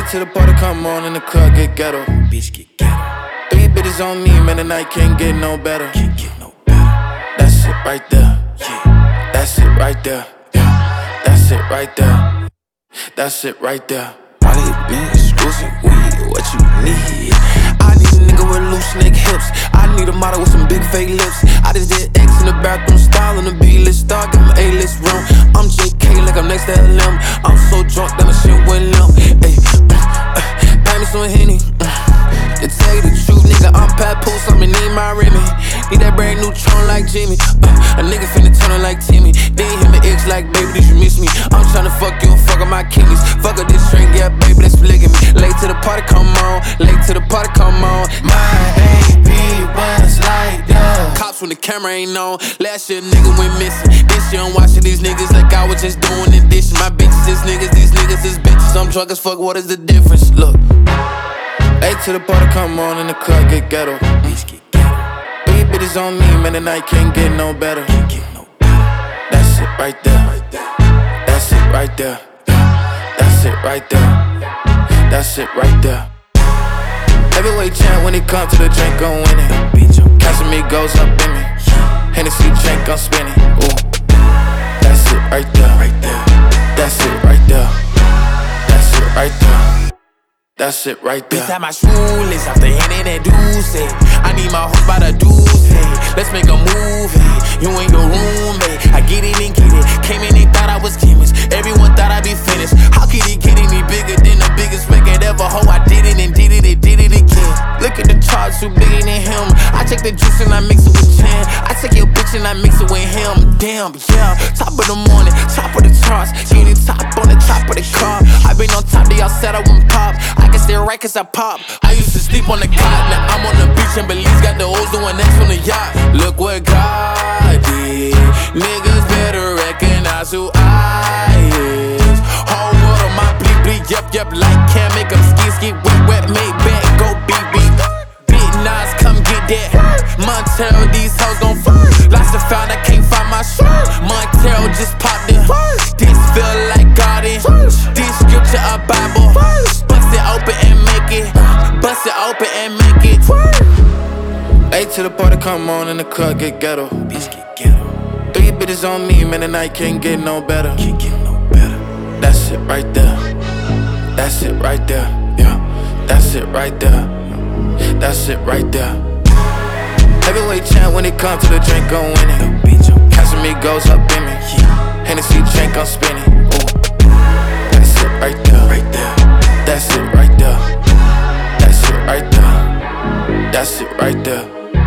till the party come on and the club get ghetto. Bitch get ghetto. 3 bitches on me, man, the night can't get no better. Can't get no better. That's it right there. Yeah. That's it right there. Yeah. That's it right there. That's it right there. I need been exclusive weed, what you need? I need a nigga with loose neck hips. I need a model with some big fake lips. I just did X in the bathroom, style in the B-list star, give him A-list room. I'm JK like I'm next to LM. I'm so drunk that my shit went limp. Ay, buy me some Henny. To tell you the truth, nigga, I'm Papoose, I'ma need my Remy. Need that brand new tron like Jimmy. A nigga finna turn on like Timmy. Then hit my ex like, baby, did you miss me? I'm tryna fuck you and fuck up my kidneys. Fuck up this drink, yeah, baby, that's polygamy. Late to the party, come on. Late to the party, come on. My AP was like that. Cops when the camera ain't on. Last year, nigga went missing. This year, I'm watching these niggas like I was just doing addition. My bitches is niggas, these niggas is bitches. I'm drunk as fuck, what is the difference? Look. Late to the party, come on, and the club get ghetto. Bitch get ghetto. 3 bitches on me, man, the night can't get no better. Can't get no better. That's it right there. That's it right there. That's it right there. That's it right there. Heavyweight champ when it comes to the drink, I'm winning. Casamigos up in me. Hennessy drink, I'm spinning. Ooh. That's it right there. That's it right there. That's it right there. That's it right there. Bitch, my shoelace off the Henny that Deuce. I need my horse by the Deuce. Let's make a movie. You ain't the roommate. I get it and get it. Came in, they thought I was chemist. Everyone thought I'd be finished. How could he get any bigger than the biggest record ever? Ho, I did it and did it again. Look at the charts, who bigger than him? I take the juice and I mix it with gin. I take your bitch and I mix it with him. Damn, yeah. Top of the morning, top of the charts. Getting top on the top of the car. I been on top, they all said I wouldn't pop. I can stay right cause I pop. I used to sleep on the cot, now I'm on the beach and Belize got the O's doing X on the yacht. Look what God did. Niggas better recognize who I is. Whole world on my bleep bleep, yep, like can't make them ski, wet, made back, go BB. Big Nas, come get that. Montero, these hoes gon' fuck. Lost and found, I can't find my shirt. Montero just popped it. This feel like garden. This scripture a Bible. Bust it open and make it. Bust it open and make it. Late to the party, come on, and the club get ghetto. Bitch get ghetto. 3 bitches on me, man, the night can't get no better. Can't get no better. That's it right there. That's it right there. Yeah. That's it right there. That's it right there. Heavyweight champ when it comes to the drink, I'm winning. Casamigos up in me. Hennessy drink, I'm spinning. Ooh. That's it right there. That's it right there. That's it right there. That's it right there.